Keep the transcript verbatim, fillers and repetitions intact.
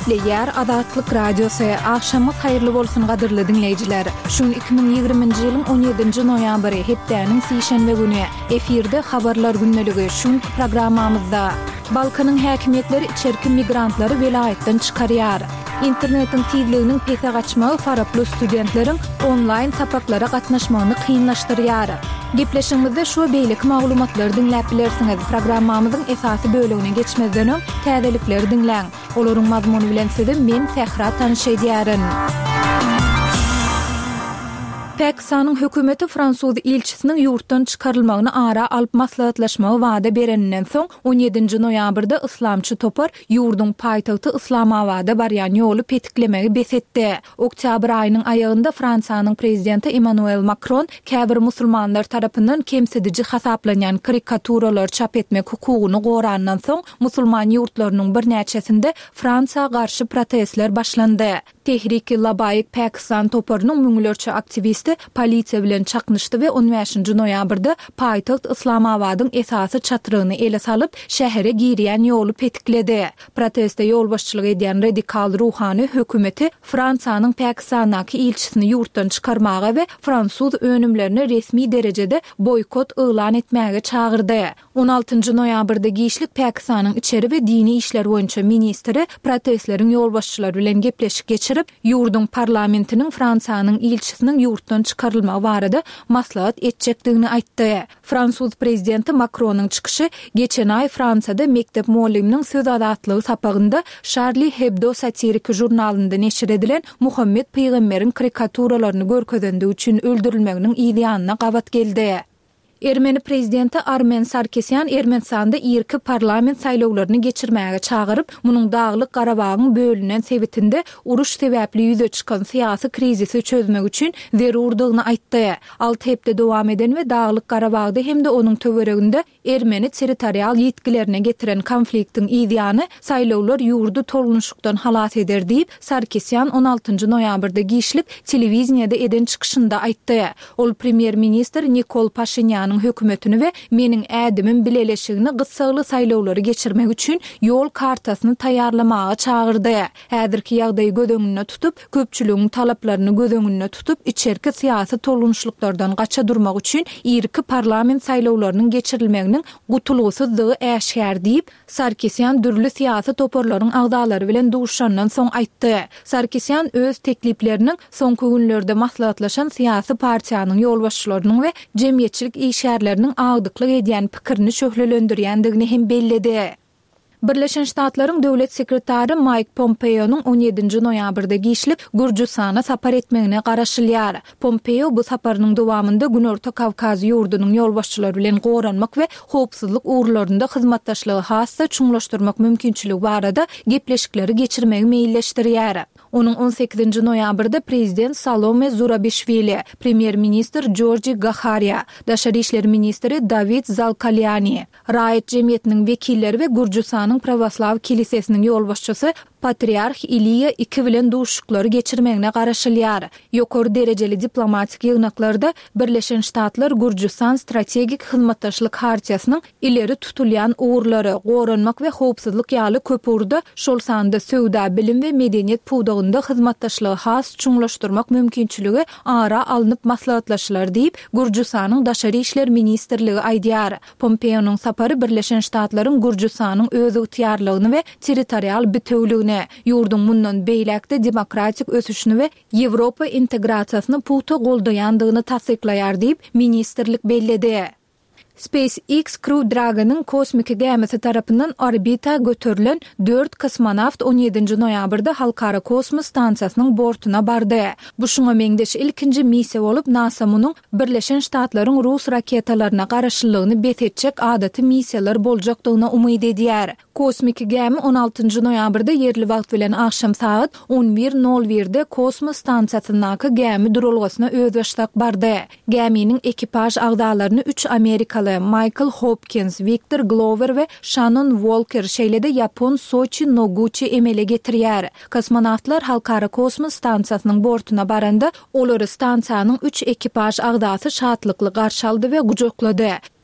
Gepleyer Azatlyk Radiosu akşamyz hayrly bolsun gadyrly dinleýijiler. Şun iki bin ýigrimiji ýylyň on ýedinji noýambry hepdeniň sişenbe güni efirde habarlar günneligi şun programmamyzda Balkanyň häkimetleri içerki migrantlary welaýatdan çykarýar. İnternetin tizliginiň pete gaçmagy faraply studentleriň onlaýn tapaklara gatnaşmagyny kynlaşdyrýar. Gepleşigimizde şu beýlik maglumatlary dinläp bilersiňiz. Programmamyzyň esasy bölümine geçmezden öň täzelikleri dinläň. Olaryň mazmuny bilen sizi men Fehra tanışydýaryn. Pakistanyň hökümeti Fransuz ilçisiniň ýurtdan çykarylmagyny ara alyp maslahatlaşmagy wada bereninden soň on ýedinji noýabrda islamçy topar ýurduň paýtagty Islamabada barýan ýoly petiklemegi besetdi. Oktyabr aýynyň aýagynda Fransiýanyň prezidenti Emmanuel Macron käbir musulmanlar tarapyndan kemsedici hasaplanýan karikaturalar çap etmek hukugyny gorandan soň musulman ýurtlarynyň bir näçesinde Fransiýa garşy protestler başlandy. Tehrik-i Labayik Pakistan toparynyň müňlerçe aktivisti polisiýa bilen çaknyşdy we on beşinji noýabrda paýtagt Islamabadyň esasy çatyryny ele salyp şähere girýän ýoly petikledi. Protestde ýol başçylygy edýän radikal ruhany hökümeti Fransiýanyň Pakistandaky ilçisini ýurtdan çykarmaga we Fransuz önümlerini resmi derejede boykot elan etmäge çağırdy. on altynji noýabrda Giýişlik Pakistanyň içeri we dini işler boýunça ministri protestleriň ýol başçylary bilen gepleşik geçirip ýurduň parlamentiniň Fransiýanyň ilçisiniň ýurtdan çykarylmagy barada maslahat etjekdigini aýtdy. Fransuz prezidenti Macronyň çykyşy geçen ay Fransada mektep mualliminiň söz azatlygy sapagynda Charlie Hebdo satirik jurnalynda neşir edilen Muhammed Peýgamberiň karikaturalarını görkezendigi üçin öldürilmeginiň ýa-da gabat geldi. Ermeni prezidenti Armen Sarkisyan Ermenistanda ýerki parlament saýlawlaryny geçirmäge çağırıp, munyň Daglyk Garabagyň bölünen sebitinde uruş sebäpli ýüze çykan syýasy krizisi çözmek üçin zerurdygyny aýtdy. Alty hepde dowam eden we Daglyk Garabagda hemde onuň töwereginde Ermeni territorial ýetkilerine getiren konfliktiň ýa-da saýlawlar ýurdu tolgunçlukdan halat eder diýip Sarkisyan on altynji noýabrda Giýişlik telewiziýada eden çykyşynda aýtdy. Ol premier minister Nikol Pashinyan hökümetini we meniň ädimim bileleşigini gysgaly saýlawlary geçirmek üçin ýol kartasyny taýýarlamaga çağırdy. Häzirki ýagdaýy göz tutup, köpçüligiň talaplaryny göz öňünde tutup, içerki syýasy tolgunçluklardan gaça durmak üçin ýerki parlament saýlawlarynyň geçirilmeginiň gutulgysyzlygy äşkär diýip Sarkisyan dürli syýasy toparlaryň agdalary bilen duşandan soň aýtdy. Sarkisyan öz teklipleriniň soňky günlerde maslahatlaşan syýasy partiýanyň ýol başçylarynyň we jemgyýetçilik işärleriniň agdyklyk edýän pikirini şöhrelendirýändigini hem belledi. Birleşen Ştatlaryň döwlet sekretary Mike Pompeo'nun on ýedinji noýabrda Giýişlik Gürjistana sapar etmegine garaşylýar. Pompeo bu saparynyň dowamında Günorta Kawkaz ýurdunyň ýol başçylary bilen goranmak we howpsuzlyk uğurlarynda hyzmatdaşlygy hassa çuňlaşdyrmak mümkinçiligi barada gepleşikleri geçirmegi meýilleşdirýär. Onun on sekizinji noýabrda prezident Salome Zurabishvili, premier minister Georgi Gakharya, daşary işler ministri David Zalkalyani, raýat jemgyýetiniň wekilleri we Gürjistanyň Pravoslav kilisesiniň ýol başçysy Patriarh Iliya iki bilen duşuklary geçirmegine garaşylýar. Ýokary derejeli diplomatik ýygnaklarda Birleşen Ştatlar Gürjistan strategik hyzmatdaşlyk hartiýasynyň ileri tutulýan uğurlary goranmak we howpsuzlyk ýaly köpürde şol sanda söwda, bilim we medeniýet puwdagynda hyzmatdaşlygy has çuňlaşdyrmak mümkinçiligi ara alınıp maslahatlaşylar diýip Gürjistanyň daşary işler ministrligi aýdýar. Pompeo'nun sapary Birleşen Ştatlaryň Gürjistanyň öz ýurtýarlygyny we territorial bütewligini, ýurdun mundan beýlekde demokratik ösüşini we Ýewropa integrasiýasyny puta goldaýandygyny tasdiklaýar diýip ministrlik belledi. SpaceX Crew Dragon'ın kosmik gemisi tarapından orbita götürülen dört kosmonavt on ýedinji noýabrda halkara kosmos stansiýasynyň bortuna bardy. Bu şuňa meňdeş ilkinji missiýa bolup NASA munyň Birleşen Ştatlaryň Rus raketalaryna garaşylygyny betetjek adaty missiýalar boljakdygyna umyd edýär. Kosmik gemi on altynji noýabrda yerli wagt bilen akşam saat on bir nol birde kosmos stansiýasynyňky gemi durulgasyna özbaşdak bardy. Geminiň ekipaj agdalaryny üç Amerikalı Michael Hopkins, Victor Glover we Shannon Walker şeýlede Yapon Sochi Noguchi emele getirýär. Kosmonavtlar halkara kosmos stansiýasynyň bortuna baranda olary stansiýanyň üç ekipaj agdasy şatlykly garşy aldy we gujoklady.